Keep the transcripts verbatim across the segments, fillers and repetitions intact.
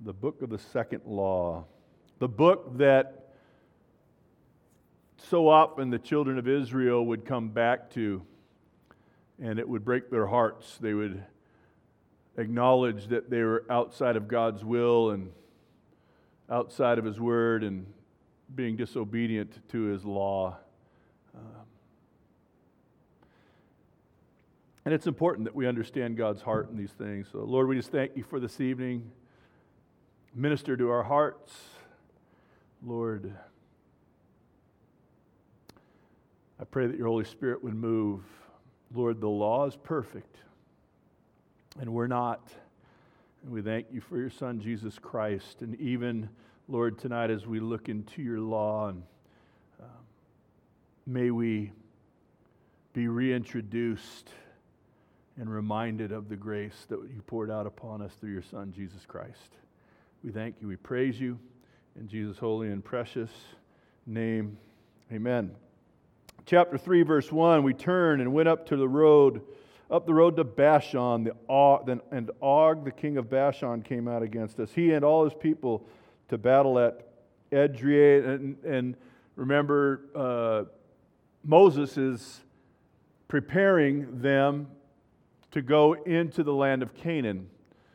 the book of the second law, the book that so often the children of Israel would come back to, and it would break their hearts. They would acknowledge that they were outside of God's will and outside of His word and being disobedient to His law. Um, and it's important that we understand God's heart in these things. So, Lord, we just thank You for this evening. Minister to our hearts, Lord. I pray that Your Holy Spirit would move. Lord, the law is perfect, and we're not. And we thank You for Your Son, Jesus Christ. And even, Lord, tonight as we look into Your law, and um, may we be reintroduced and reminded of the grace that You poured out upon us through Your Son, Jesus Christ. We thank You. We praise You. In Jesus' holy and precious name, amen. Chapter three, verse one, we turned and went up to the road, up the road to Bashan. The Og, then, and Og, the king of Bashan, came out against us. He and all his people to battle at Edrei. And, and remember, uh, Moses is preparing them to go into the land of Canaan.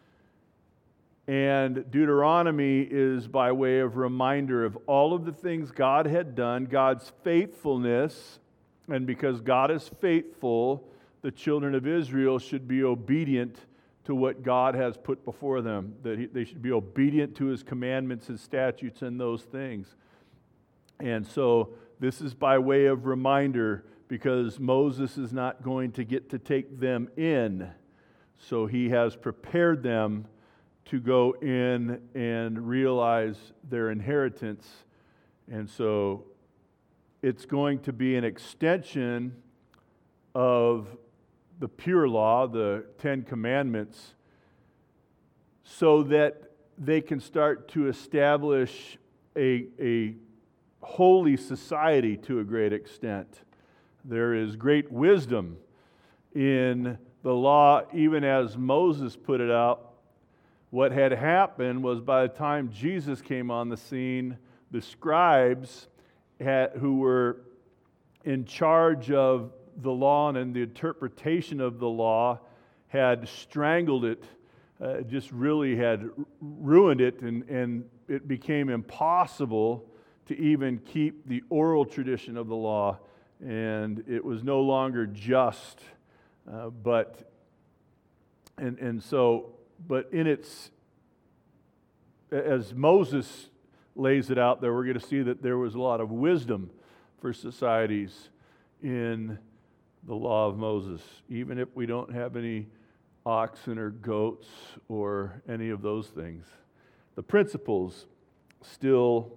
And Deuteronomy is by way of reminder of all of the things God had done, God's faithfulness, and because God is faithful, the children of Israel should be obedient to what God has put before them, that he, they should be obedient to His commandments, His statutes, and those things. And so this is by way of reminder, because Moses is not going to get to take them in, so he has prepared them to go in and realize their inheritance. And so it's going to be an extension of the pure law, the Ten Commandments, so that they can start to establish a, a holy society to a great extent. There is great wisdom in the law, even as Moses put it out. What had happened was, by the time Jesus came on the scene, the scribes had, who were in charge of the law and the interpretation of the law had strangled it, uh, just really had ruined it, and, and it became impossible to even keep the oral tradition of the law, and it was no longer just, uh, but, and, and so, but in its, as Moses lays it out there, we're going to see that there was a lot of wisdom for societies in the law of Moses, even if we don't have any oxen or goats or any of those things. The principles still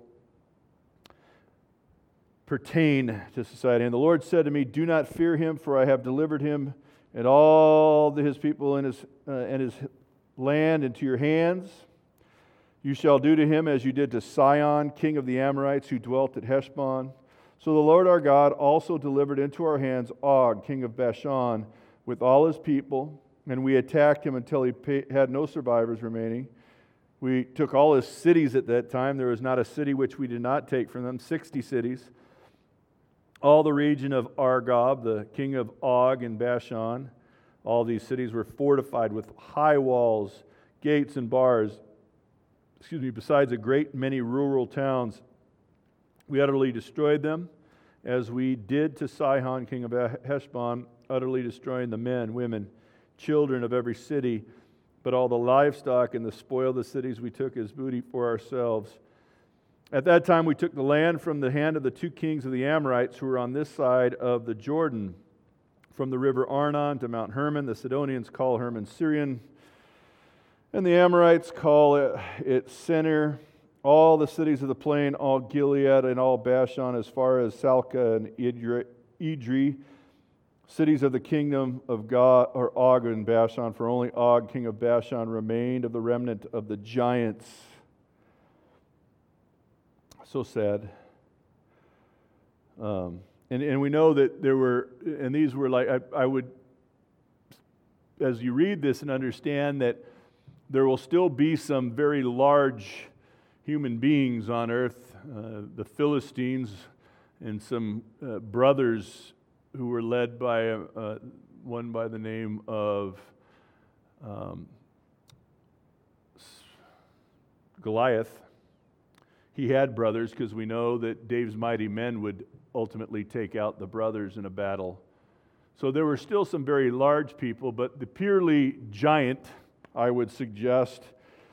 pertain to society. And the Lord said to me, "Do not fear him, for I have delivered him and all the, his people and his, uh, and his land into your hands. You shall do to him as you did to Sihon, king of the Amorites, who dwelt at Heshbon." So the Lord our God also delivered into our hands Og, king of Bashan, with all his people, and we attacked him until he pay, had no survivors remaining. We took all his cities at that time. There was not a city which we did not take from them, sixty cities. All the region of Argob, the king of Og in Bashan, all these cities were fortified with high walls, gates, and bars. Excuse me, besides a great many rural towns. We utterly destroyed them, as we did to Sihon, king of Heshbon, utterly destroying the men, women, children of every city, but all the livestock and the spoil of the cities we took as booty for ourselves. At that time we took the land from the hand of the two kings of the Amorites who were on this side of the Jordan, from the river Arnon to Mount Hermon. The Sidonians call Hermon Syrian, and the Amorites call it, it Senir. All the cities of the plain, all Gilead and all Bashan, as far as Salca and Idri, Idri, cities of the kingdom of God, or Og and Bashan, for only Og, king of Bashan, remained of the remnant of the giants. So sad. Um, and, and we know that there were, and these were like, I, I would, as you read this and understand that there will still be some very large human beings on earth, uh, the Philistines, and some uh, brothers who were led by uh, one by the name of um, Goliath. He had brothers because we know that Dave's mighty men would ultimately take out the brothers in a battle. So there were still some very large people, but the purely giant, I would suggest,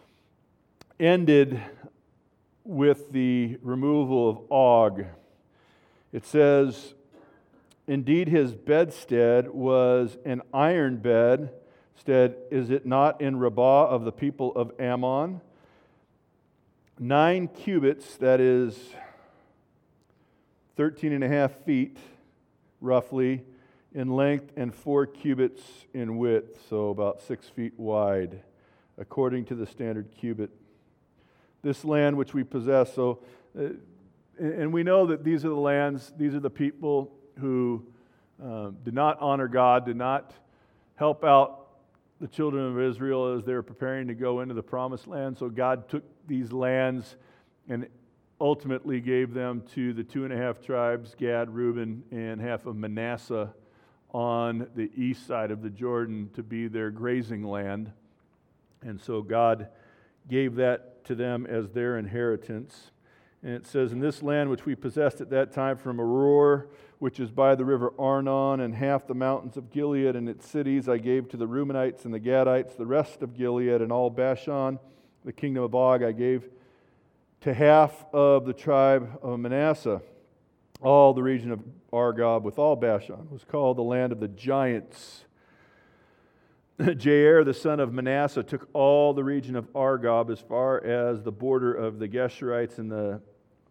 ended with the removal of Og. It says, indeed his bedstead was an iron bedstead, is it not in Rabbah of the people of Ammon? Nine cubits, that is thirteen and a half feet, roughly, in length, and four cubits in width, so about six feet wide, according to the standard cubit. This land which we possess, so, uh, and we know that these are the lands, these are the people who uh, did not honor God, did not help out the children of Israel as they were preparing to go into the promised land. So God took these lands and ultimately gave them to the two and a half tribes, Gad, Reuben, and half of Manasseh on the east side of the Jordan to be their grazing land. And so God gave that to them as their inheritance. And it says, in this land which we possessed at that time from Aroer, which is by the river Arnon, and half the mountains of Gilead and its cities I gave to the Reubenites and the Gadites, the rest of Gilead and all Bashan, the kingdom of Og I gave to half of the tribe of Manasseh. All the region of Argob with all Bashan was called the land of the giants. Jair, the son of Manasseh, took all the region of Argob as far as the border of the Geshurites and the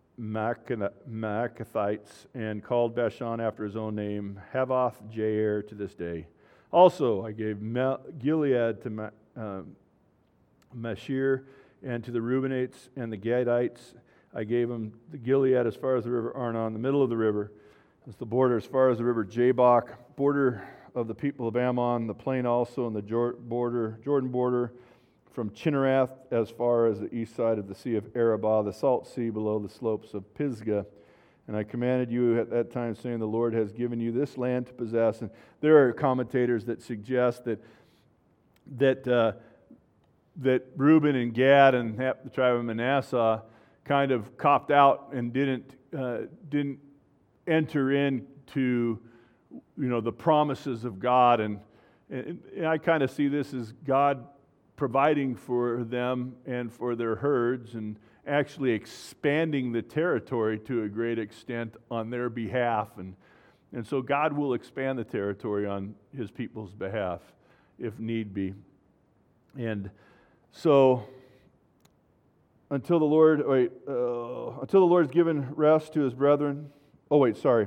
Maacathites, and called Bashan after his own name, Havoth Jair, to this day. Also, I gave Gilead to Ma- uh, Mashir, and to the Reubenites and the Gadites. I gave them the Gilead as far as the river Arnon, the middle of the river. It's the border as far as the river Jabbok, border of the people of Ammon, the plain also, and the border, Jordan border, from Chinnereth as far as the east side of the Sea of Arabah, the salt sea below the slopes of Pisgah. And I commanded you at that time, saying, the Lord has given you this land to possess. And there are commentators that suggest that that uh, that Reuben and Gad and half the tribe of Manasseh kind of copped out and didn't uh, didn't enter into, you know, the promises of God. And, and, and I kind of see this as God providing for them and for their herds and actually expanding the territory to a great extent on their behalf. And, and so God will expand the territory on his people's behalf if need be. And so until the Lord, wait, uh, until the Lord's given rest to his brethren. Oh, wait, sorry.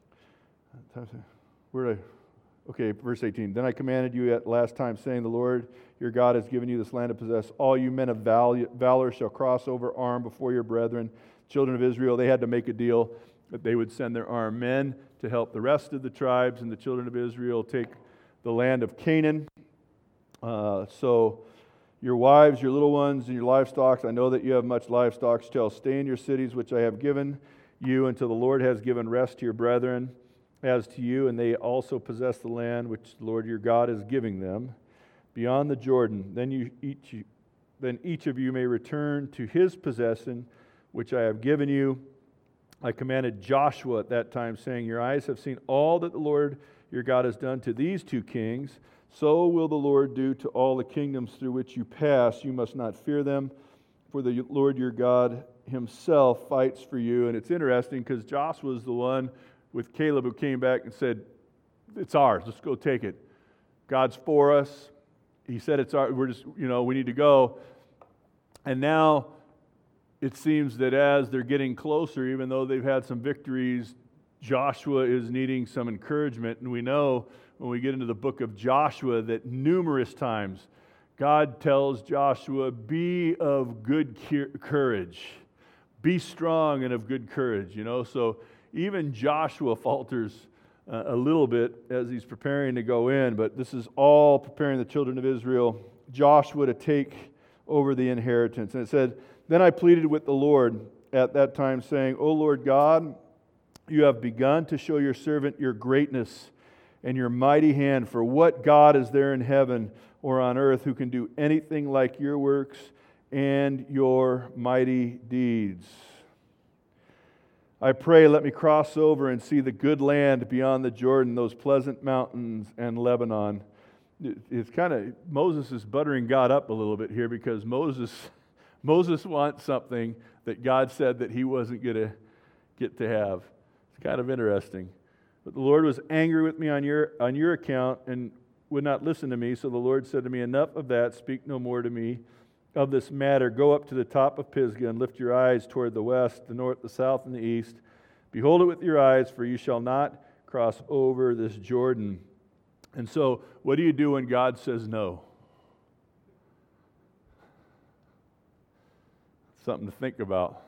Where did I? Okay, verse eighteen. Then I commanded you at last time, saying, the Lord your God has given you this land to possess. All you men of valor shall cross over armed before your brethren. Children of Israel, they had to make a deal that they would send their armed men to help the rest of the tribes, and the children of Israel take the land of Canaan. Uh, so your wives, your little ones, and your livestock, I know that you have much livestock, shall stay in your cities, which I have given you, until the Lord has given rest to your brethren as to you, and they also possess the land which the Lord your God is giving them beyond the Jordan. Then you each, then each of you may return to his possession, which I have given you. I commanded Joshua at that time, saying, your eyes have seen all that the Lord your God has done to these two kings. So will the Lord do to all the kingdoms through which you pass. You must not fear them, for the Lord your God himself fights for you. And it's interesting because Joshua was the one with Caleb who came back and said, it's ours, let's go take it. God's for us. He said it's ours, we're just, you know, we need to go. And now it seems that as they're getting closer, even though they've had some victories, Joshua is needing some encouragement. And we know when we get into the book of Joshua that numerous times God tells Joshua, be of good courage. Be strong and of good courage, you know. So even Joshua falters uh, a little bit as he's preparing to go in, but this is all preparing the children of Israel, Joshua to take over the inheritance. And it said, then I pleaded with the Lord at that time, saying, O Lord God, you have begun to show your servant your greatness and your mighty hand. For what God is there in heaven or on earth who can do anything like your works and your mighty deeds? I pray, let me cross over and see the good land beyond the Jordan, those pleasant mountains and Lebanon. It's kind of, Moses is buttering God up a little bit here, because Moses, Moses wants something that God said that he wasn't going to get to have. It's kind of interesting. But the Lord was angry with me on your on your account and would not listen to me. So the Lord said to me, enough of that, speak no more to me of this matter. Go up to the top of Pisgah and lift your eyes toward the west, the north, the south, and the east. Behold it with your eyes, for you shall not cross over this Jordan. And so, what do you do when God says no? Something to think about.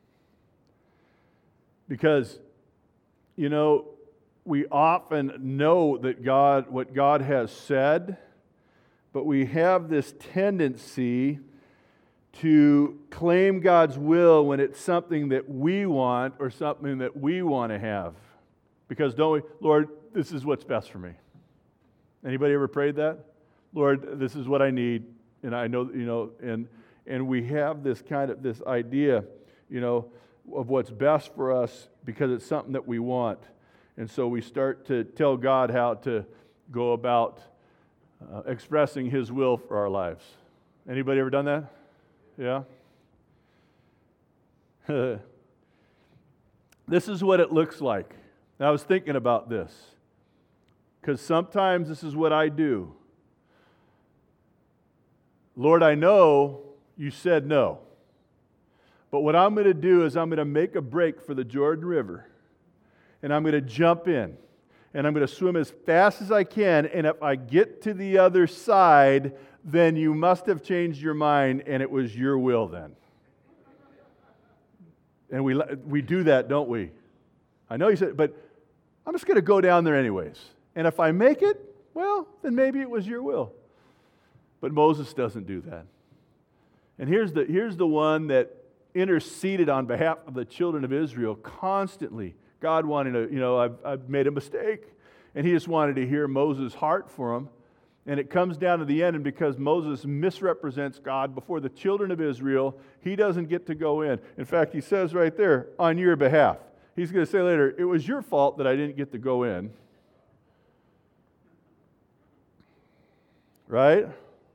Because, you know, we often know that God, what God has said, but we have this tendency to claim God's will when it's something that we want or something that we want to have. Because don't we, Lord, this is what's best for me. Anybody ever prayed that? Lord, this is what I need, and I know, you know, and and we have this kind of, this idea, you know, of what's best for us because it's something that we want. And so we start to tell God how to go about uh, expressing His will for our lives. Anybody ever done that? Yeah? This is what it looks like. Now, I was thinking about this, because sometimes this is what I do. Lord, I know you said no, but what I'm going to do is I'm going to make a break for the Jordan River, and I'm going to jump in, and I'm going to swim as fast as I can, and if I get to the other side, then you must have changed your mind, and it was your will then. And we we do that, don't we? I know you said, but I'm just going to go down there anyways. And if I make it, well, then maybe it was your will. But Moses doesn't do that. And here's the, here's the one that interceded on behalf of the children of Israel constantly. God wanted to, you know, I've, I've made a mistake. And he just wanted to hear Moses' heart for him. And it comes down to the end, and because Moses misrepresents God before the children of Israel, he doesn't get to go in. In fact, he says right there, on your behalf. He's going to say later, it was your fault that I didn't get to go in. Right?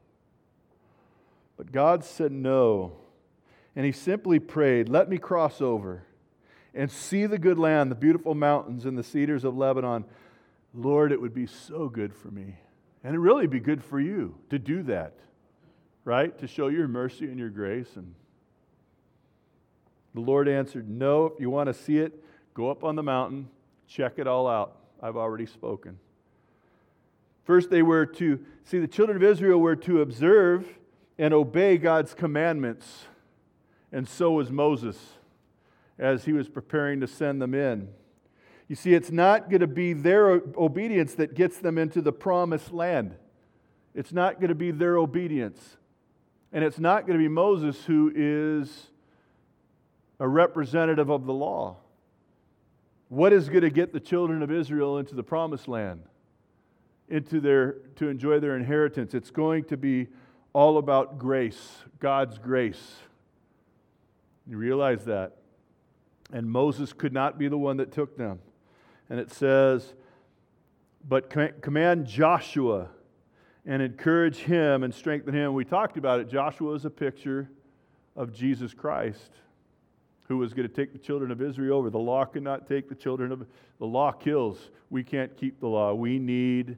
But God said no. And he simply prayed, let me cross over and see the good land, the beautiful mountains and the cedars of Lebanon. Lord, it would be so good for me. And it really be good for you to do that. Right? To show your mercy and your grace. And the Lord answered, no, if you want to see it, go up on the mountain, check it all out. I've already spoken. First, they were to, see, the children of Israel were to observe and obey God's commandments. And so was Moses, as he was preparing to send them in. You see, it's not going to be their obedience that gets them into the promised land. It's not going to be their obedience. And it's not going to be Moses who is a representative of the law. What is going to get the children of Israel into the promised land? Into their, to enjoy their inheritance? It's going to be all about grace, God's grace. You realize that? And Moses could not be the one that took them. And it says, but command Joshua and encourage him and strengthen him. We talked about it. Joshua is a picture of Jesus Christ, who was going to take the children of Israel over. The law could not take the children of... The law kills. We can't keep the law. We need...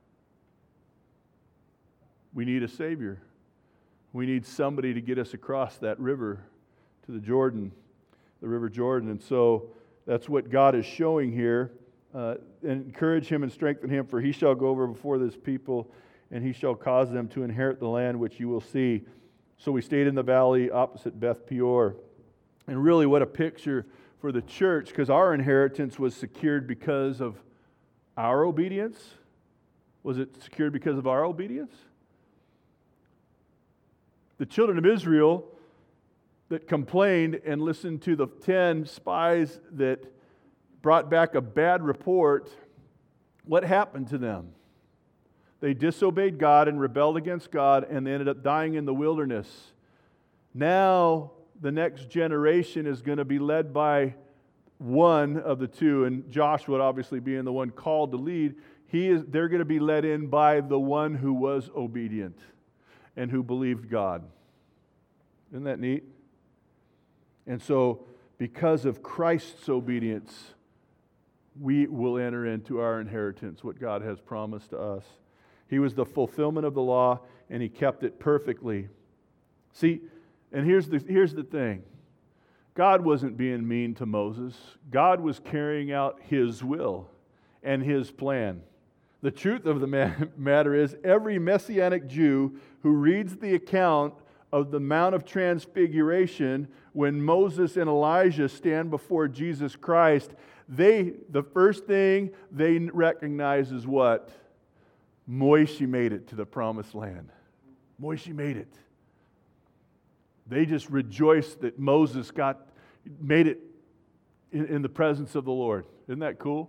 We need a Savior. We need somebody to get us across that river to the Jordan, the River Jordan. And so that's what God is showing here. Uh, encourage him and strengthen him, for he shall go over before this people, and he shall cause them to inherit the land which you will see. So we stayed in the valley opposite Beth Peor. And really what a picture for the church, because our inheritance was secured because of our obedience. Was it secured because of our obedience? The children of Israel that complained and listened to the ten spies that brought back a bad report, what happened to them? They disobeyed God and rebelled against God, and they ended up dying in the wilderness. Now, the next generation is going to be led by one of the two, and Joshua obviously being the one called to lead. He is, they're going to be led in by the one who was obedient and who believed God. Isn't that neat? And so, because of Christ's obedience, we will enter into our inheritance, what God has promised to us. He was the fulfillment of the law, and He kept it perfectly. See, and here's the, here's the thing. God wasn't being mean to Moses. God was carrying out His will and His plan. The truth of the matter is, every Messianic Jew who reads the account of the Mount of Transfiguration, when Moses and Elijah stand before Jesus Christ, they, the first thing they recognize is what? Moishi made it to the promised land. Moishi made it. They just rejoiced that Moses got made it in, in the presence of the Lord. Isn't that cool?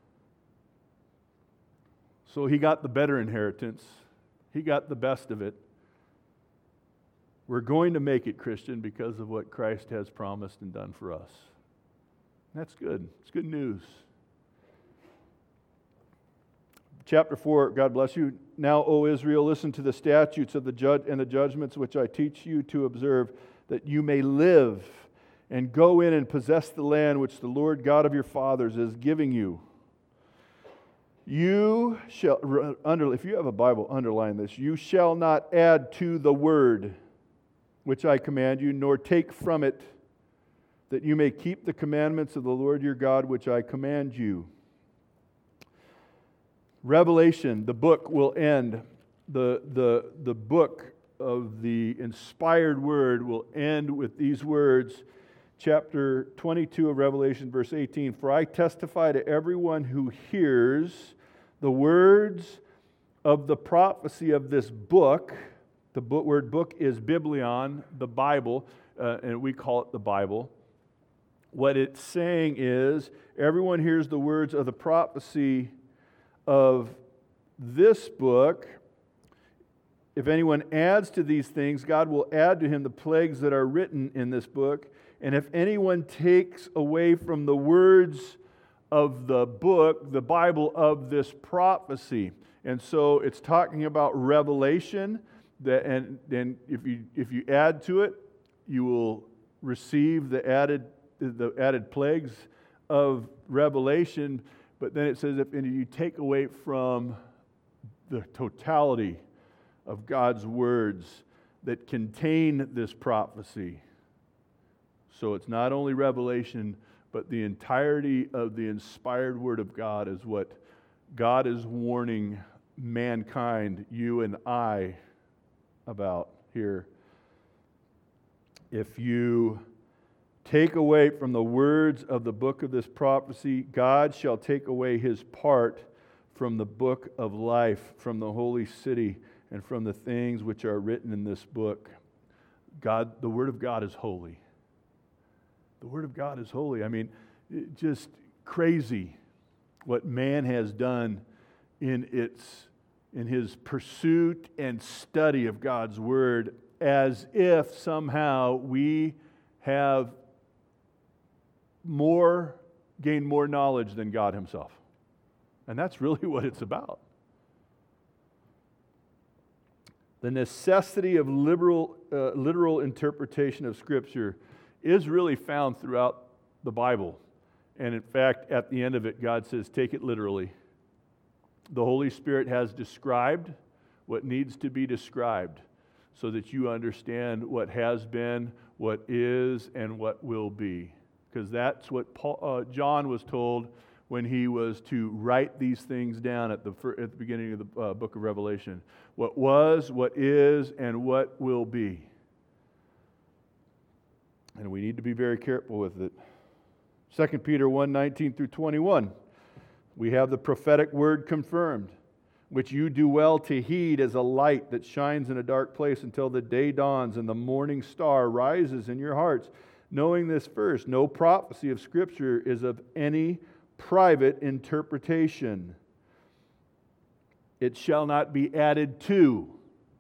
So he got the better inheritance. He got the best of it. We're going to make it, Christian, because of what Christ has promised and done for us. That's good. It's good news. Chapter four, God bless you. Now, O Israel, listen to the statutes of the judge and the judgments which I teach you to observe, that you may live and go in and possess the land which the Lord God of your fathers is giving you. You shall, under, if you have a Bible, underline this. You shall not add to the word which I command you, nor take from it, that you may keep the commandments of the Lord your God which I command you. Revelation, the book will end. The, the, the book of the inspired word will end with these words. Chapter twenty-two of Revelation, verse eighteen. For I testify to everyone who hears the words of the prophecy of this book. The book, word book is Biblion, the Bible, uh, and we call it the Bible. What it's saying is, everyone hears the words of the prophecy of this book. If anyone adds to these things, God will add to him the plagues that are written in this book. And if anyone takes away from the words of the book, the Bible, of this prophecy. And so it's talking about revelation, that, and, and if you if you add to it, you will receive the added the added plagues of revelation. But then it says, if you take away from the totality of God's words that contain this prophecy. So it's not only revelation, but the entirety of the inspired Word of God is what God is warning mankind, you and I, about here. If you take away from the words of the book of this prophecy, God shall take away His part from the book of life, from the holy city, and from the things which are written in this book. God, the Word of God is holy. The Word of God is holy. I mean, just crazy what man has done in its in his pursuit and study of God's Word, as if somehow we have more, gained more knowledge than God Himself. And that's really what it's about. The necessity of liberal, uh, literal interpretation of Scripture is really found throughout the Bible. And in fact, at the end of it, God says, take it literally. The Holy Spirit has described what needs to be described so that you understand what has been, what is, and what will be. Because that's what Paul, uh, John was told when he was to write these things down at the, at the beginning of the uh, book of Revelation. What was, what is, and what will be. And we need to be very careful with it. Second Peter one, nineteen through twenty-one. We have the prophetic word confirmed. which you do well to heed as a light that shines in a dark place until the day dawns and the morning star rises in your hearts. Knowing this first, no prophecy of Scripture is of any private interpretation. It shall not be added to.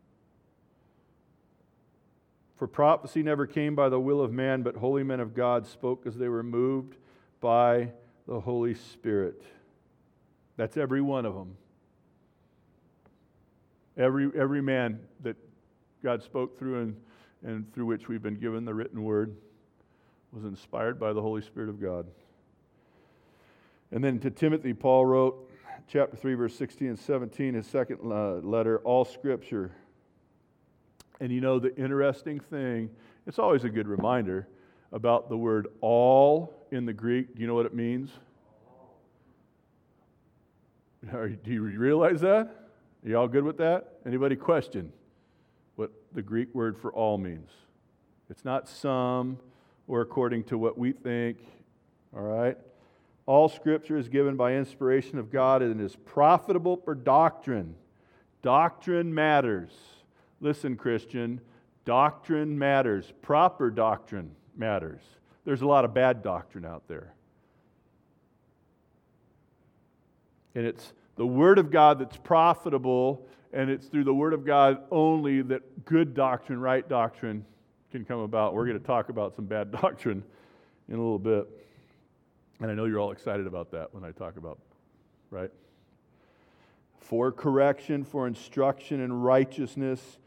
For prophecy never came by the will of man, but holy men of God spoke as they were moved by the Holy Spirit. That's every one of them. Every, every man that God spoke through and, and through which we've been given the written word was inspired by the Holy Spirit of God. And then to Timothy, Paul wrote, chapter three, verse sixteen and seventeen, his second uh, letter, all Scripture. And you know, the interesting thing, it's always a good reminder about the word all in the Greek. Do you know what it means? Do you realize that? Are you all good with that? Anybody question what the Greek word for all means? It's not some or according to what we think, all right? All Scripture is given by inspiration of God and is profitable for doctrine. Doctrine matters. Listen, Christian, doctrine matters. Proper doctrine matters. There's a lot of bad doctrine out there. And it's the Word of God that's profitable, and it's through the Word of God only that good doctrine, right doctrine, can come about. We're going to talk about some bad doctrine in a little bit. And I know you're all excited about that when I talk about, right? For correction, for instruction in righteousness.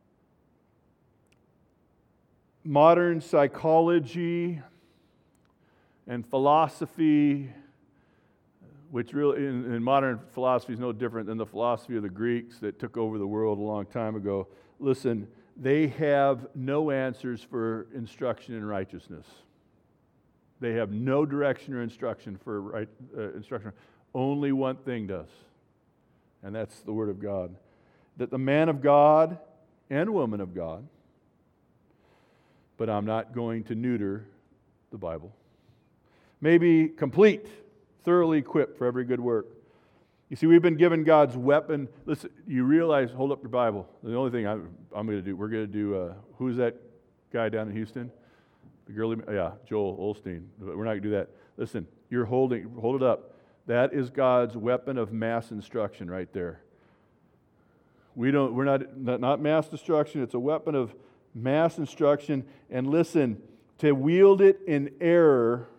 Modern psychology and philosophy, which really in, in modern philosophy is no different than the philosophy of the Greeks that took over the world a long time ago. Listen, they have no answers for instruction in righteousness. They have no direction or instruction for right uh, instruction. Only one thing does, and that's the Word of God. That the man of God and woman of God, but I'm not going to neuter the Bible, may be complete, thoroughly equipped for every good work. You see, we've been given God's weapon. Listen, you realize, hold up your Bible. The only thing I'm, I'm going to do, we're going to do, uh, who's that guy down in Houston? The girly, yeah, Joel Osteen. We're not going to do that. Listen, you're holding, hold it up. That is God's weapon of mass instruction right there. We don't, we're not, not, not mass destruction. It's a weapon of mass instruction. And listen, to wield it in error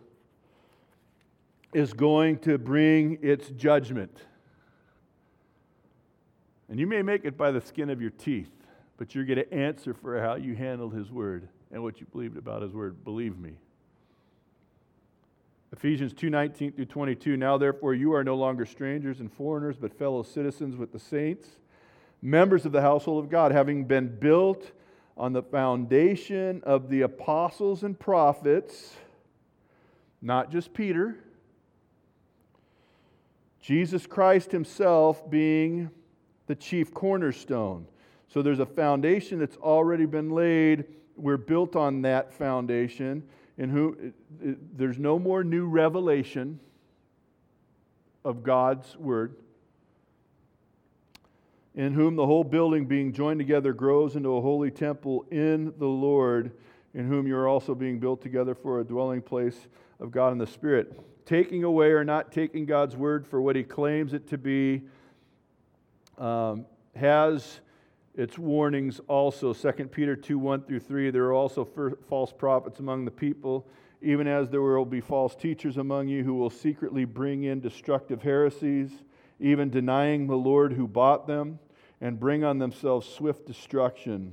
is going to bring its judgment. And you may make it by the skin of your teeth, but you're going to answer for how you handled His Word and what you believed about His Word. Believe me. Ephesians two nineteen through twenty-two. Now therefore you are no longer strangers and foreigners, but fellow citizens with the saints, members of the household of God, having been built on the foundation of the apostles and prophets, not just Peter, Jesus Christ Himself being the chief cornerstone. So there's a foundation that's already been laid. We're built on that foundation, in whom there's no more new revelation of God's Word, in whom the whole building being joined together grows into a holy temple in the Lord, in whom you are also being built together for a dwelling place of God in the Spirit. Taking away or not taking God's Word for what He claims it to be um, has its warnings also. Second Peter two, one through three, there are also false prophets among the people, even as there will be false teachers among you who will secretly bring in destructive heresies, even denying the Lord who bought them, and bring on themselves swift destruction.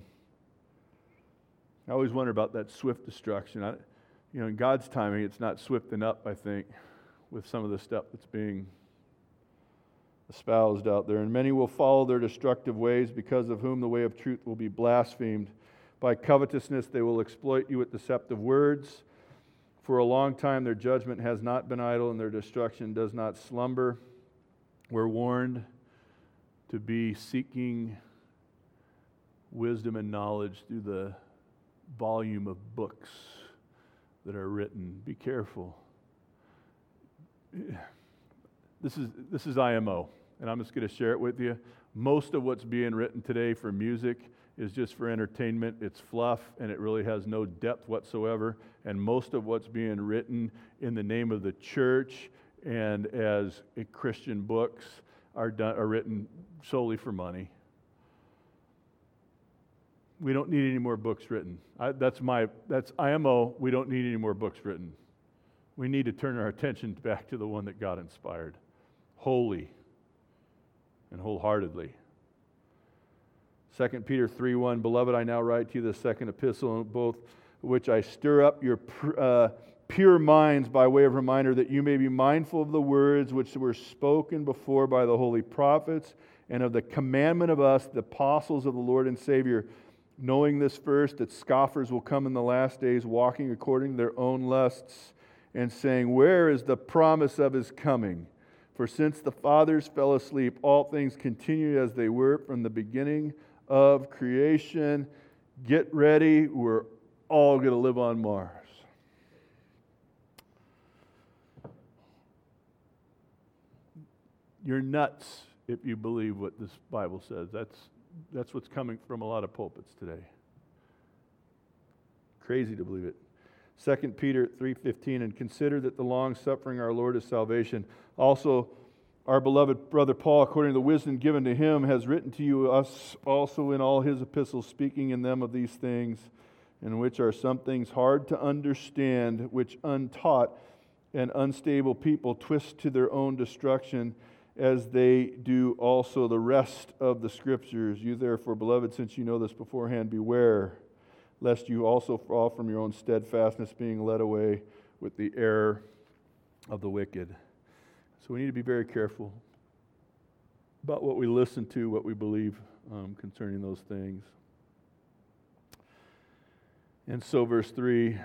I always wonder about that swift destruction. I, you know, in God's timing, it's not swift enough, I think, with some of the stuff that's being espoused out there. And many will follow their destructive ways, because of whom the way of truth will be blasphemed. By covetousness they will exploit you with deceptive words. For a long time their judgment has not been idle, and their destruction does not slumber. We're warned to be seeking wisdom and knowledge through the volume of books that are written. Be careful. This is this is I M O. and I'm just going to share it with you. Most of what's being written today for music is just for entertainment. It's fluff, and it really has no depth whatsoever. And most of what's being written in the name of the church and as a Christian books are done, are written solely for money. We don't need any more books written. I, that's my that's I M O. We don't need any more books written. We need to turn our attention back to the one that God inspired, wholly and wholeheartedly. Second Peter three one, Beloved, I now write to you the second epistle, both which I stir up your uh, pure minds by way of reminder, that you may be mindful of the words which were spoken before by the holy prophets, and of the commandment of us, the apostles of the Lord and Savior, knowing this first, that scoffers will come in the last days, walking according to their own lusts, and saying, Where is the promise of his coming? For since the fathers fell asleep, all things continue as they were from the beginning of creation. Get ready, we're all going to live on Mars. You're nuts if you believe what this Bible says. That's that's what's coming from a lot of pulpits today. Crazy to believe it. Second Peter three fifteen, and consider that the long suffering our Lord is salvation. Also, our beloved brother Paul, according to the wisdom given to him, has written to you us also in all his epistles, speaking in them of these things, in which are some things hard to understand, which untaught and unstable people twist to their own destruction, as they do also the rest of the Scriptures. You therefore, beloved, since you know this beforehand, beware, lest you also fall from your own steadfastness, being led away with the error of the wicked. So we need to be very careful about what we listen to, what we believe um, concerning those things. And so verse three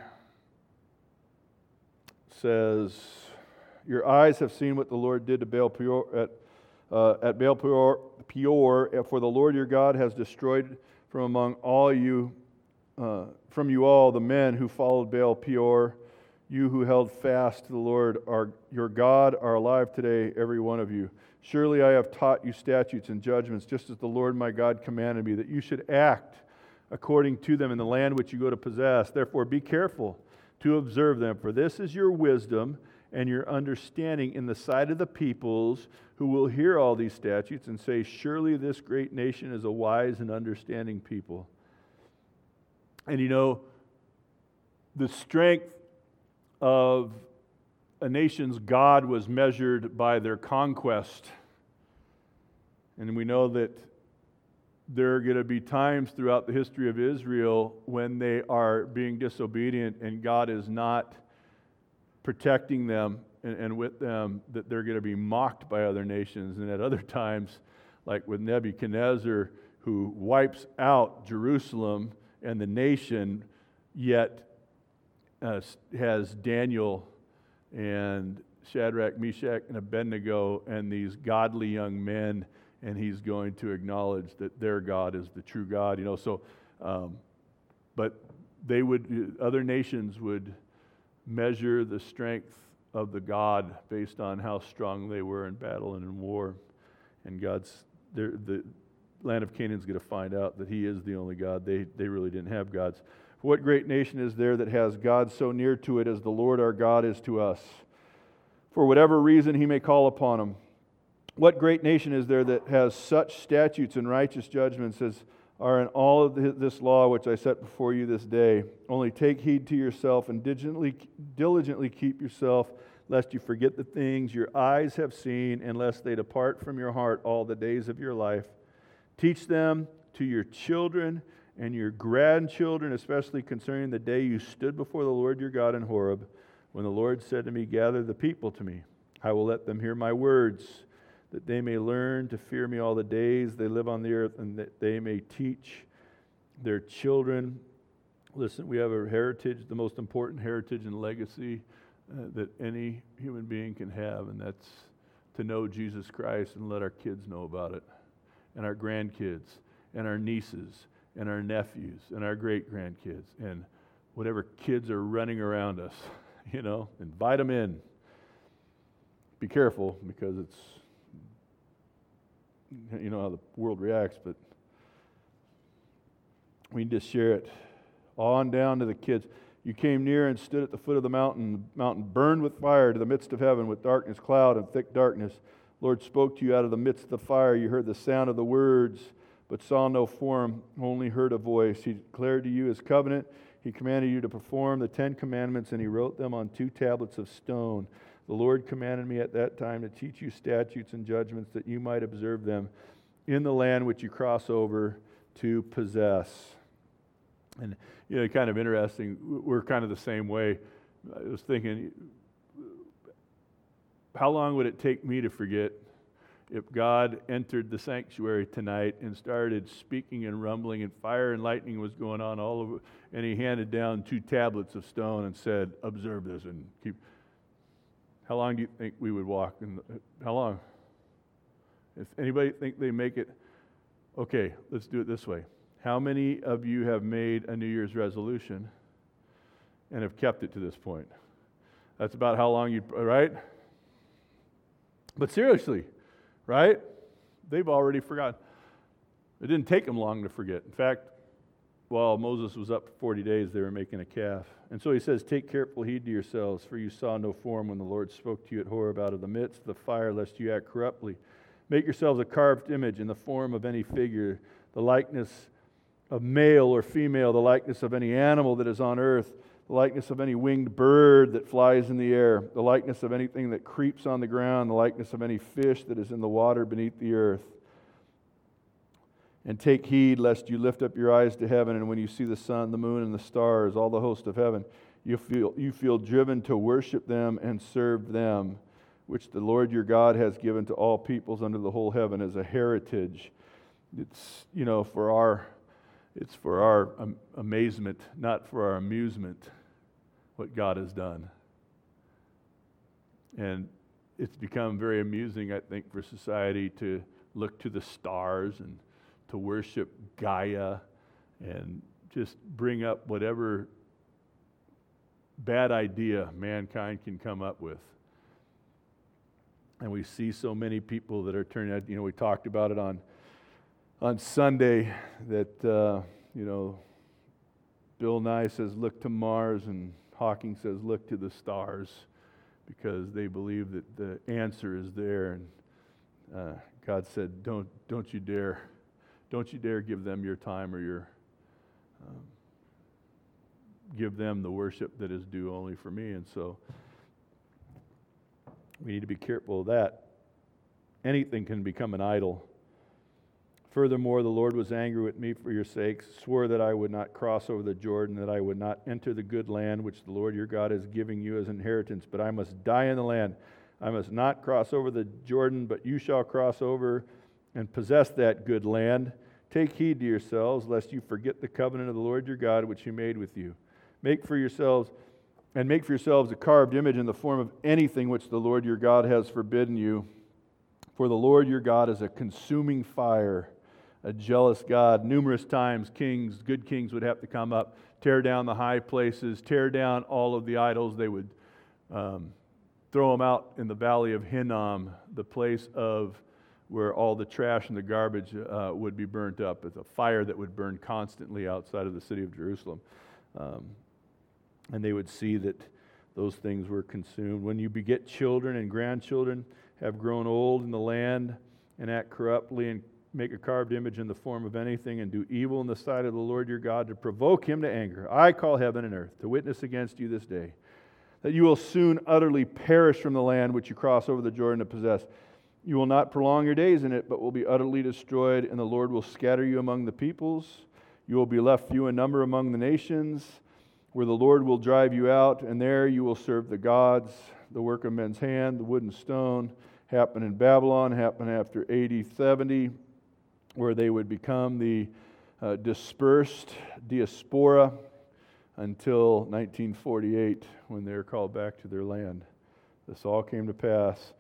says, Your eyes have seen what the Lord did to Baal Peor, at, uh, at Baal Peor, Peor, for the Lord your God has destroyed from among all you, uh, from you all the men who followed Baal Peor. You who held fast to the Lord our, your God are alive today, every one of you. Surely I have taught you statutes and judgments, just as the Lord my God commanded me, that you should act according to them in the land which you go to possess. Therefore be careful to observe them, for this is your wisdom and your understanding in the sight of the peoples, who will hear all these statutes and say, Surely this great nation is a wise and understanding people. And you know, the strength of a nation's God was measured by their conquest. And we know that there are going to be times throughout the history of Israel when they are being disobedient and God is not protecting them and, and with them, that they're going to be mocked by other nations. And at other times, like with Nebuchadnezzar, who wipes out Jerusalem and the nation, yet uh, has Daniel and Shadrach, Meshach, and Abednego and these godly young men, and he's going to acknowledge that their God is the true God. You know, so, um, but they would, other nations would measure the strength of the God based on how strong they were in battle and in war. And God's, the land of Canaan is going to find out that He is the only God. They they really didn't have gods. What great nation is there that has God so near to it as the Lord our God is to us? For whatever reason He may call upon Him. What great nation is there that has such statutes and righteous judgments as are in all of this law which I set before you this day? Only take heed to yourself and diligently, diligently keep yourself, lest you forget the things your eyes have seen, and lest they depart from your heart all the days of your life. Teach them to your children and your grandchildren, especially concerning the day you stood before the Lord your God in Horeb, when the Lord said to me, Gather the people to me. I will let them hear my words, that they may learn to fear me all the days they live on the earth, and that they may teach their children. Listen, we have a heritage, the most important heritage and legacy uh, that any human being can have, and that's to know Jesus Christ and let our kids know about it, and our grandkids, and our nieces, and our nephews, and our great-grandkids, and whatever kids are running around us, you know, invite them in. Be careful, because it's you know how the world reacts, but we need to share it on down to the kids. You came near and stood at the foot of the mountain. The mountain burned with fire to the midst of heaven, with darkness, cloud, and thick darkness. The Lord spoke to you out of the midst of the fire. You heard the sound of the words, but saw no form, only heard a voice. He declared to you his covenant. He commanded you to perform the Ten Commandments, and he wrote them on two tablets of stone. The Lord commanded me at that time to teach you statutes and judgments, that you might observe them in the land which you cross over to possess. And, you know, kind of interesting, we're kind of the same way. I was thinking, how long would it take me to forget if God entered the sanctuary tonight and started speaking and rumbling, and fire and lightning was going on all over, and he handed down two tablets of stone and said, observe this and keep. How long do you think we would walk? In the, how long? If anybody think they make it? Okay, let's do it this way. How many of you have made a New Year's resolution and have kept it to this point? That's about how long you, right? But seriously, right? They've already forgotten. It didn't take them long to forget. In fact, while Moses was up for forty days, they were making a calf. And so he says, take careful heed to yourselves, for you saw no form when the Lord spoke to you at Horeb out of the midst of the fire, lest you act corruptly. Make yourselves a carved image in the form of any figure, the likeness of male or female, the likeness of any animal that is on earth, the likeness of any winged bird that flies in the air, the likeness of anything that creeps on the ground, the likeness of any fish that is in the water beneath the earth. And take heed lest you lift up your eyes to heaven, and when you see the sun, the moon, and the stars, all the host of heaven, you feel you feel driven to worship them and serve them, which the Lord your God has given to all peoples under the whole heaven as a heritage. It's, you know, for our it's for our um, amazement, not for our amusement, what God has done. And it's become very amusing, I think, for society to look to the stars and to worship Gaia and just bring up whatever bad idea mankind can come up with. And we see so many people that are turning out, you know, we talked about it on on Sunday that, uh, you know, Bill Nye says, look to Mars, and Hawking says, look to the stars, because they believe that the answer is there. And uh, God said, don't, don't you dare. Don't you dare give them your time or your, um, give them the worship that is due only for me. And so we need to be careful of that. Anything can become an idol. Furthermore, the Lord was angry with me for your sakes, swore that I would not cross over the Jordan, that I would not enter the good land which the Lord your God is giving you as inheritance, but I must die in the land. I must not cross over the Jordan, but you shall cross over and possess that good land. Take heed to yourselves, lest you forget the covenant of the Lord your God, which he made with you. Make for yourselves, and make for yourselves a carved image in the form of anything which the Lord your God has forbidden you. For the Lord your God is a consuming fire, a jealous God. Numerous times kings, good kings would have to come up, tear down the high places, tear down all of the idols. They would um, throw them out in the valley of Hinnom, the place of where all the trash and the garbage uh, would be burnt up. It's a fire that would burn constantly outside of the city of Jerusalem. Um, and they would see that those things were consumed. When you beget children and grandchildren, have grown old in the land, and act corruptly, and make a carved image in the form of anything, and do evil in the sight of the Lord your God to provoke him to anger, I call heaven and earth to witness against you this day, that you will soon utterly perish from the land which you cross over the Jordan to possess. You will not prolong your days in it, but will be utterly destroyed, and the Lord will scatter you among the peoples. You will be left few in number among the nations, where the Lord will drive you out, and there you will serve the gods, the work of men's hand, the wood and stone. Happened in Babylon, happened after A D seventy, where they would become the uh, dispersed diaspora until nineteen forty-eight, when they were called back to their land. This all came to pass.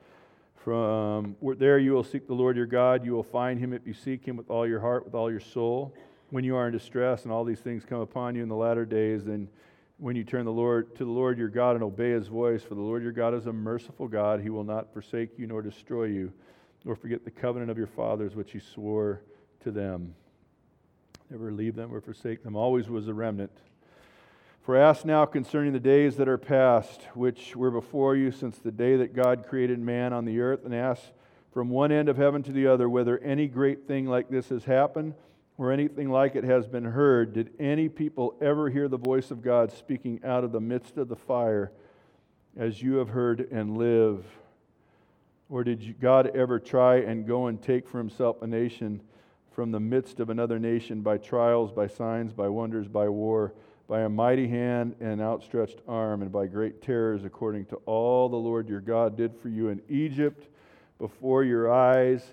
From there you will seek the Lord your God. You will find him if you seek him with all your heart, with all your soul. When you are in distress and all these things come upon you in the latter days, then when you turn the Lord to the Lord your God and obey his voice, for the Lord your God is a merciful God. He will not forsake you nor destroy you. nor forget the covenant of your fathers which he swore to them. Never leave them or forsake them. Always was a remnant. For ask now concerning the days that are past, which were before you since the day that God created man on the earth, and ask from one end of heaven to the other whether any great thing like this has happened, or anything like it has been heard. Did any people ever hear the voice of God speaking out of the midst of the fire, as you have heard, and live? Or did God ever try and go and take for himself a nation from the midst of another nation by trials, by signs, by wonders, by war, by a mighty hand and outstretched arm, and by great terrors, according to all the Lord your God did for you in Egypt before your eyes?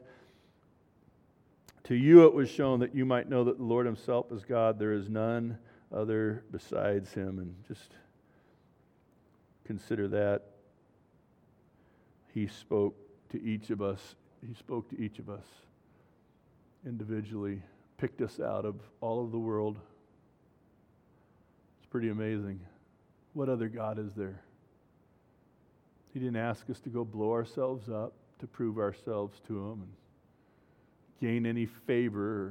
To you it was shown that you might know that the Lord himself is God. There is none other besides him. And just consider that. He spoke to each of us. He spoke to each of us individually, picked us out of all of the world. It's pretty amazing. What other God is there? He didn't ask us to go blow ourselves up to prove ourselves to him and gain any favor.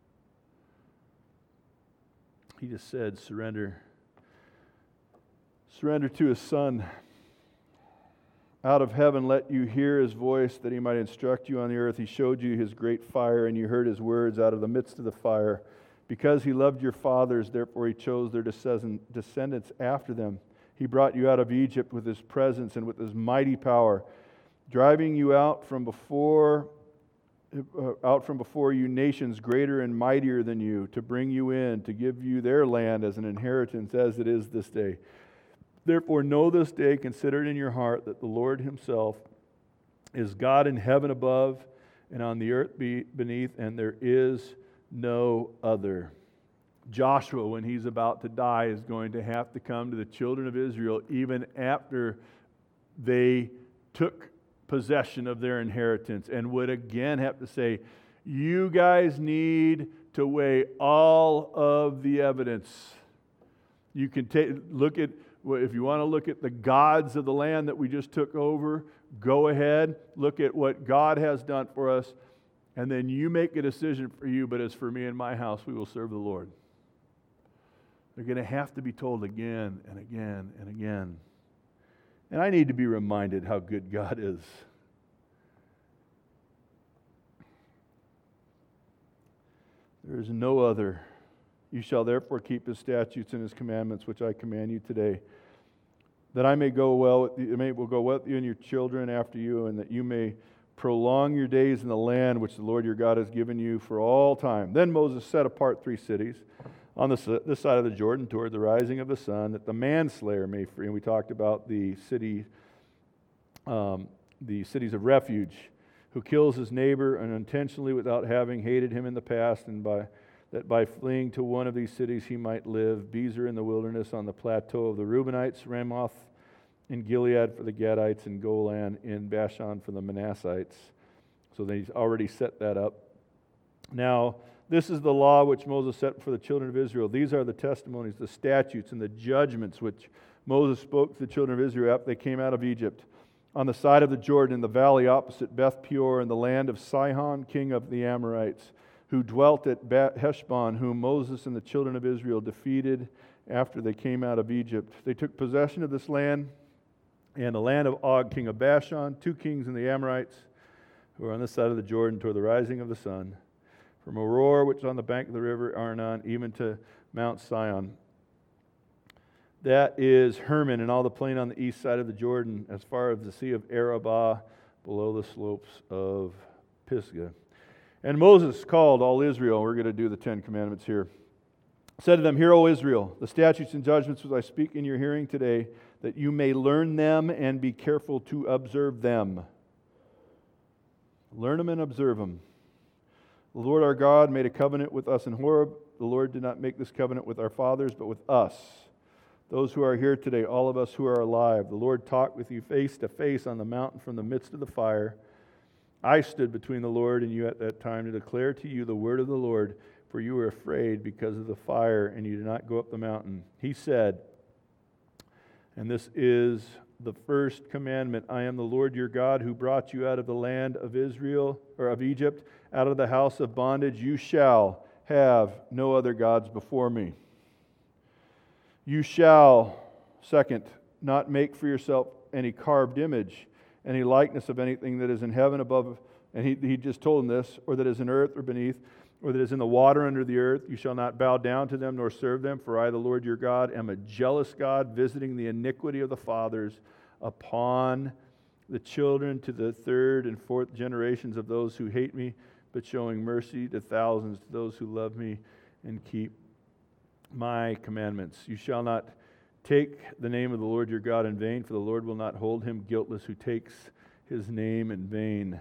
He just said, surrender. Surrender to his Son. Out of heaven let you hear his voice, that he might instruct you on the earth. He showed you his great fire, and you heard his words out of the midst of the fire. Because he loved your fathers, therefore he chose their descendants after them. He brought you out of Egypt with his presence and with his mighty power, driving you out from before uh, out from before you nations greater and mightier than you, to bring you in, to give you their land as an inheritance, as it is this day. Therefore know this day, consider it in your heart, that the Lord himself is God in heaven above and on the earth beneath, and there is no other. Joshua, when he's about to die, is going to have to come to the children of Israel even after they took possession of their inheritance, and would again have to say, you guys need to weigh all of the evidence. You can take look at, if you want to look at the gods of the land that we just took over, go ahead, look at what God has done for us, and then you make a decision for you, but as for me and my house, we will serve the Lord. They're going to have to be told again and again and again. And I need to be reminded how good God is. There is no other. You shall therefore keep his statutes and his commandments, which I command you today, that I may go well with you, may will go well with you and your children after you, and that you may prolong your days in the land which the Lord your God has given you for all time. Then Moses set apart three cities on this, this side of the Jordan toward the rising of the sun, that the manslayer may free. And we talked about the city, um, the cities of refuge, who kills his neighbor unintentionally without having hated him in the past, and by that by fleeing to one of these cities he might live. Bezer in the wilderness on the plateau of the Reubenites, Ramoth in Gilead for the Gadites, and Golan in Bashan for the Manassites. So then he's already set that up. Now, this is the law which Moses set for the children of Israel. These are the testimonies, the statutes, and the judgments which Moses spoke to the children of Israel after they came out of Egypt. On the side of the Jordan, in the valley opposite Beth Peor, in the land of Sihon, king of the Amorites, who dwelt at Heshbon, whom Moses and the children of Israel defeated after they came out of Egypt. They took possession of this land and the land of Og, king of Bashan, two kings in the Amorites, who are on this side of the Jordan toward the rising of the sun, from Aroer, which is on the bank of the river Arnon, even to Mount Sion. That is Hermon and all the plain on the east side of the Jordan, as far as the sea of Arabah, below the slopes of Pisgah. And Moses called all Israel. We're going to do the Ten Commandments here. Said to them, Hear, O Israel, the statutes and judgments which I speak in your hearing today, that you may learn them and be careful to observe them. Learn them and observe them. The Lord our God made a covenant with us in Horeb. The Lord did not make this covenant with our fathers, but with us, those who are here today, all of us who are alive. The Lord talked with you face to face on the mountain from the midst of the fire. I stood between the Lord and you at that time to declare to you the word of the Lord, for you were afraid because of the fire, and you did not go up the mountain. He said, and this is the first commandment. I am the Lord your God who brought you out of the land of Israel, or of Egypt, out of the house of bondage. You shall have no other gods before me. You shall, second, not make for yourself any carved image, any likeness of anything that is in heaven above, and he, he just told them this, or that is in earth or beneath, or that is in the water under the earth. You shall not bow down to them nor serve them, for I, the Lord your God, am a jealous God, visiting the iniquity of the fathers upon the children to the third and fourth generations of those who hate me, but showing mercy to thousands, to those who love me and keep my commandments. You shall not take the name of the Lord your God in vain, for the Lord will not hold him guiltless who takes his name in vain.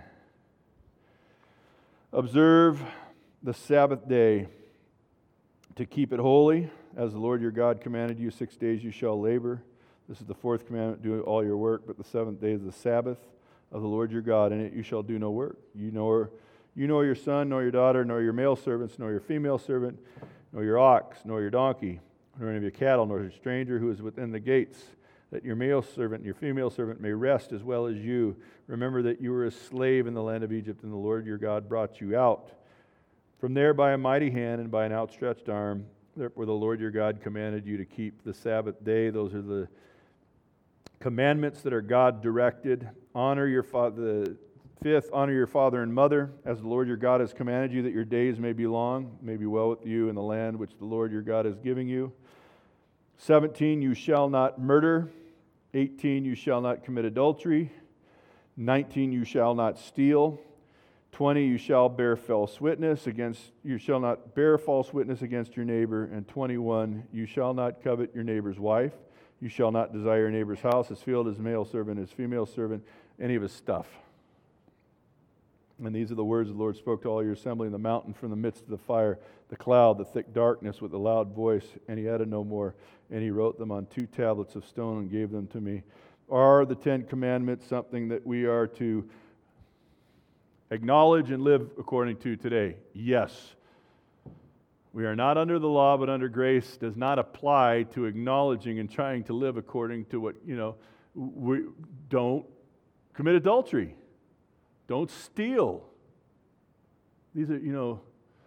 Observe the Sabbath day to keep it holy, as the Lord your God commanded you. Six days you shall labor. This is the fourth commandment, do all your work, but the seventh day is the Sabbath of the Lord your God. In it you shall do no work. You nor, you nor your son, nor your daughter, nor your male servants, nor your female servant, nor your ox, nor your donkey, nor any of your cattle, nor your stranger who is within the gates, that your male servant and your female servant may rest as well as you. Remember that you were a slave in the land of Egypt, and the Lord your God brought you out from there by a mighty hand and by an outstretched arm, where the Lord your God commanded you to keep the Sabbath day. Those are the commandments that are God-directed. Honor your father. The fifth, honor your father and mother, as the Lord your God has commanded you, that your days may be long, may be well with you in the land which the Lord your God is giving you. seventeen, you shall not murder. eighteen, you shall not commit adultery. nineteen, you shall not steal. twenty, you shall bear false witness against, you shall not bear false witness against your neighbor. And twenty-one, you shall not covet your neighbor's wife. You shall not desire your neighbor's house, his field, his male servant, his female servant, any of his stuff. And these are the words the Lord spoke to all your assembly in the mountain from the midst of the fire, the cloud, the thick darkness with a loud voice. And he added no more. And he wrote them on two tablets of stone and gave them to me. Are the Ten Commandments something that we are to acknowledge and live according to today? Yes. We are not under the law, but under grace does not apply to acknowledging and trying to live according to what, you know, we don't commit adultery. Don't steal. These are, you know,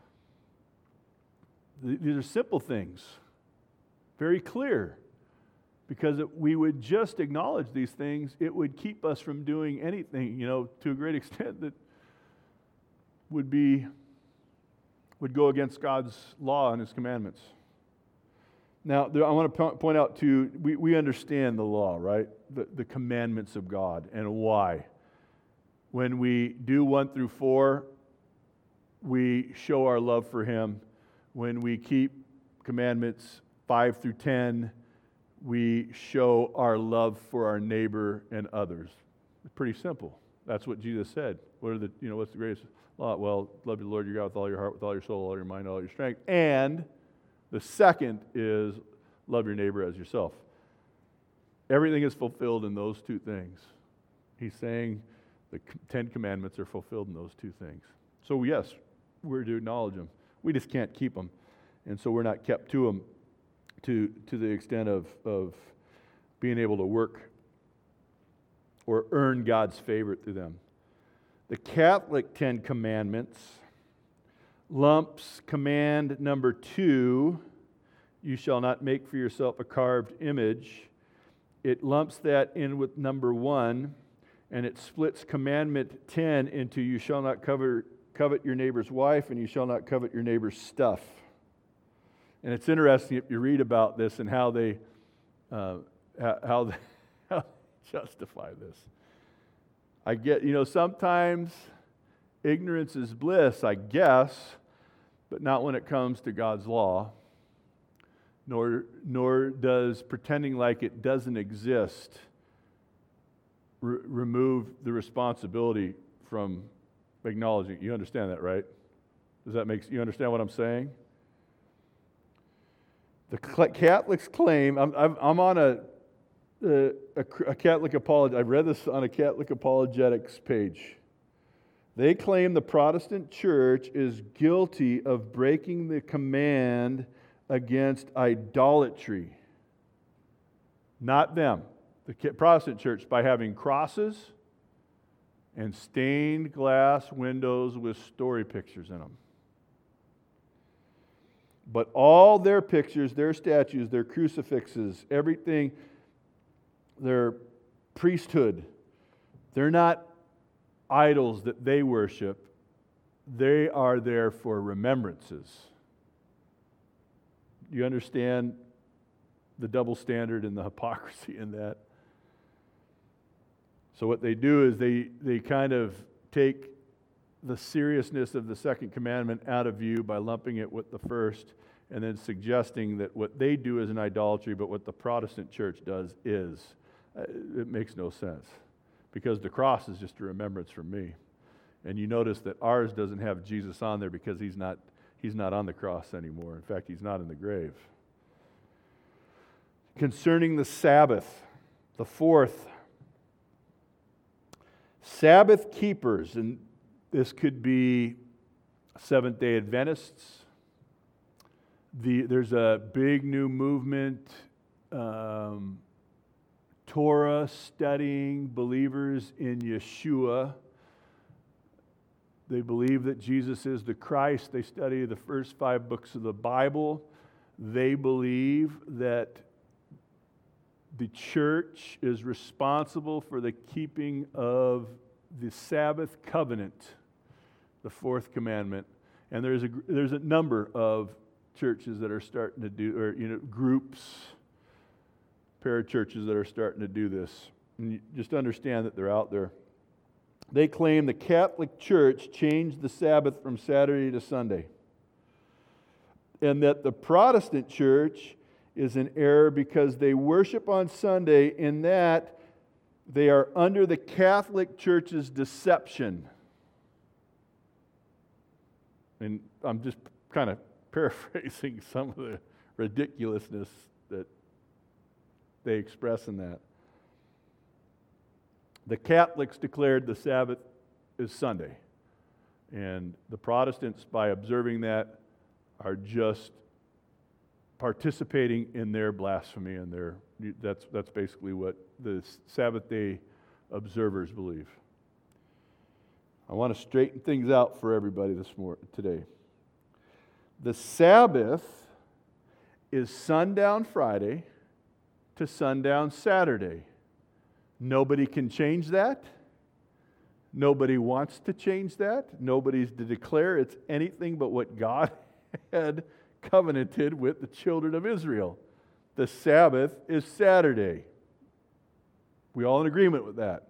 th- these are simple things. Very clear. Because if we would just acknowledge these things, it would keep us from doing anything, you know, to a great extent that would be would go against God's law and His commandments. Now, there, I want to point out too, we, we understand the law, right? The, the commandments of God and why. When we do one through four, we show our love for Him. When we keep commandments five through ten, we show our love for our neighbor and others. It's pretty simple. That's what Jesus said. What are the, you know, what's the greatest law? Well, love the Lord your God with all your heart, with all your soul, all your mind, all your strength. And the second is love your neighbor as yourself. Everything is fulfilled in those two things. He's saying the Ten Commandments are fulfilled in those two things. So yes, we're to acknowledge them. We just can't keep them. And so we're not kept to them to, to the extent of, of being able to work or earn God's favor through them. The Catholic Ten Commandments lumps command number two, you shall not make for yourself a carved image. It lumps that in with number one, and it splits commandment ten into you shall not cover, covet your neighbor's wife, and you shall not covet your neighbor's stuff. And it's interesting if you read about this and how they, uh, how they, how they justify this. I get, you know, sometimes ignorance is bliss, I guess, but not when it comes to God's law, nor, nor does pretending like it doesn't exist re- remove the responsibility from acknowledging it. You understand that, right? Does that make, you understand what I'm saying? The Catholics claim, I'm, I'm on a, a, a Catholic apology, I read this on a Catholic apologetics page. They claim the Protestant Church is guilty of breaking the command against idolatry. Not them. The Protestant church by having crosses and stained glass windows with story pictures in them. But all their pictures, their statues, their crucifixes, everything, their priesthood, they're not idols that they worship. They are there for remembrances. Do you understand the double standard and the hypocrisy in that? So what they do is they, they kind of take the seriousness of the second commandment out of view by lumping it with the first and then suggesting that what they do is an idolatry, but what the Protestant church does is. Uh, it makes no sense because the cross is just a remembrance for me. And you notice that ours doesn't have Jesus on there because he's not, he's not on the cross anymore. In fact, he's not in the grave. Concerning the Sabbath, the fourth, Sabbath keepers, and this could be Seventh-day Adventists. The, there's a big new movement, um, Torah studying believers in Yeshua. They believe that Jesus is the Christ. They study the first five books of the Bible. They believe that the church is responsible for the keeping of the Sabbath covenant, the fourth commandment. And there's a there's a number of churches that are starting to do, or you know, groups, parachurches that are starting to do this. And you just understand that they're out there. They claim the Catholic Church changed the Sabbath from Saturday to Sunday, and that the Protestant Church is in error because they worship on Sunday, in that they are under the Catholic Church's deception. And I'm just kind of paraphrasing some of the ridiculousness that they express in that. The Catholics declared the Sabbath is Sunday, and the Protestants, by observing that, are just participating in their blasphemy, and their that's that's basically what the Sabbath day observers believe. I want to straighten things out for everybody this morning today. The Sabbath is sundown Friday to sundown Saturday. Nobody can change that. Nobody wants to change that. Nobody's to declare it's anything but what God had covenanted with the children of Israel. The Sabbath is Saturday. We all in agreement with that.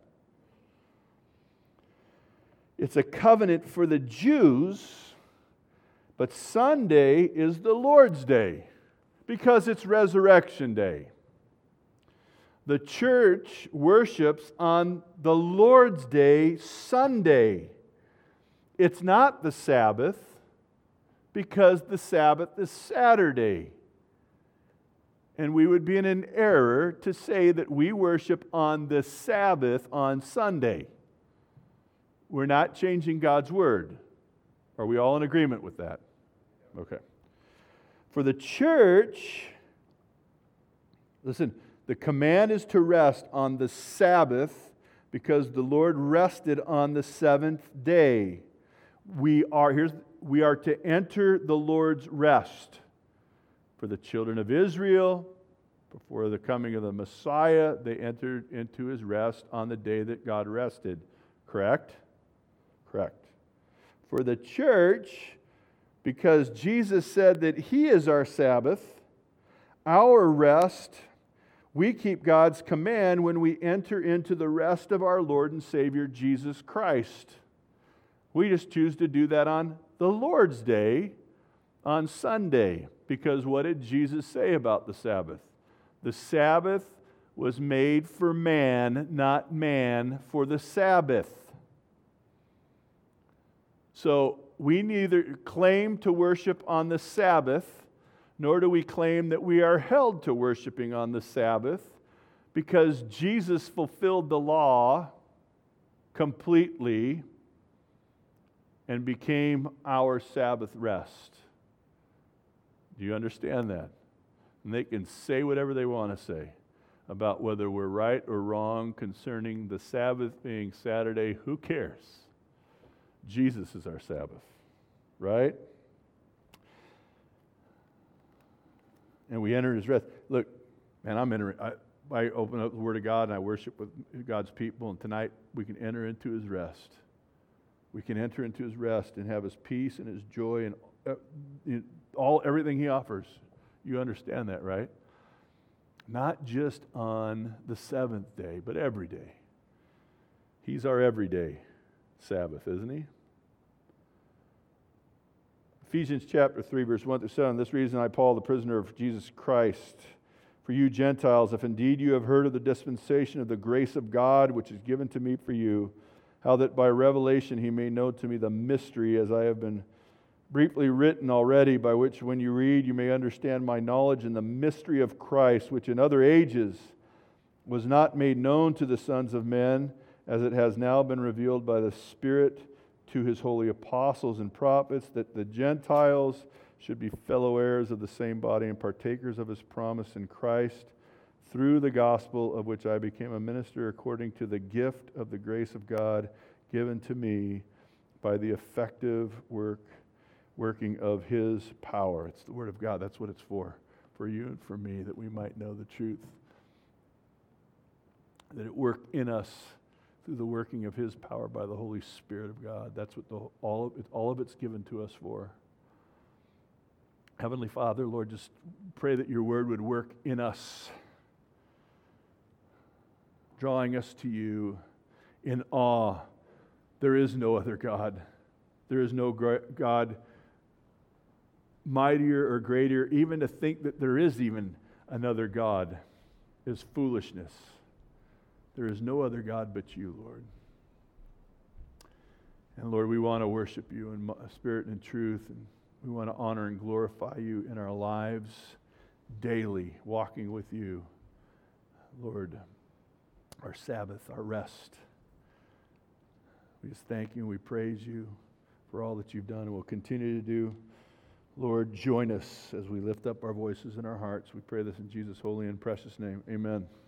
It's a covenant for the Jews, but Sunday is the Lord's Day because it's Resurrection Day. The church worships on the Lord's Day, Sunday. It's not the Sabbath because the Sabbath is Saturday. And we would be in an error to say that we worship on the Sabbath on Sunday. We're not changing God's word. Are we all in agreement with that? Okay. For the church, listen, the command is to rest on the Sabbath because the Lord rested on the seventh day. We are, here's, we are to enter the Lord's rest. For the children of Israel, before the coming of the Messiah, they entered into his rest on the day that God rested. Correct? Correct. For the church, because Jesus said that he is our Sabbath, our rest, we keep God's command when we enter into the rest of our Lord and Savior Jesus Christ. We just choose to do that on the Lord's Day, on Sunday, because what did Jesus say about the Sabbath? The Sabbath was made for man, not man for the Sabbath. So we neither claim to worship on the Sabbath, nor do we claim that we are held to worshiping on the Sabbath, because Jesus fulfilled the law completely and became our Sabbath rest. Do you understand that? And they can say whatever they want to say. about whether we're right or wrong concerning the Sabbath being Saturday. Who cares? Jesus is our Sabbath, right? And we enter his rest. Look, man, I'm entering. I, I open up the Word of God and I worship with God's people, and tonight we can enter into his rest. We can enter into his rest and have his peace and his joy and uh, all everything he offers. You understand that, right? Not just on the seventh day, but every day. He's our everyday Sabbath, isn't he? Ephesians chapter three, verse one through seven. This reason I, Paul, the prisoner of Jesus Christ, for you Gentiles, if indeed you have heard of the dispensation of the grace of God, which is given to me for you, how that by revelation he made known to me the mystery, as I have been briefly written already, by which when you read you may understand my knowledge in the mystery of Christ, which in other ages was not made known to the sons of men, as it has now been revealed by the Spirit to his holy apostles and prophets, that the Gentiles should be fellow heirs of the same body and partakers of his promise in Christ, through the gospel of which I became a minister according to the gift of the grace of God given to me by the effective work working of his power. It's the Word of God. That's what it's for, for you and for me, that we might know the truth. That it worked in us through the working of his power by the Holy Spirit of God. That's what the, all of it, all of it's given to us for. Heavenly Father, Lord, just pray that your word would work in us, drawing us to you in awe. There is no other God. There is no God mightier or greater. Even to think that there is even another God is foolishness. There is no other God but you, Lord. And Lord, we want to worship you in spirit and truth, and we want to honor and glorify you in our lives daily, walking with you. Lord, our Sabbath, our rest. We just thank you and we praise you for all that you've done and will continue to do. Lord, join us as we lift up our voices and our hearts. We pray this in Jesus' holy and precious name. Amen.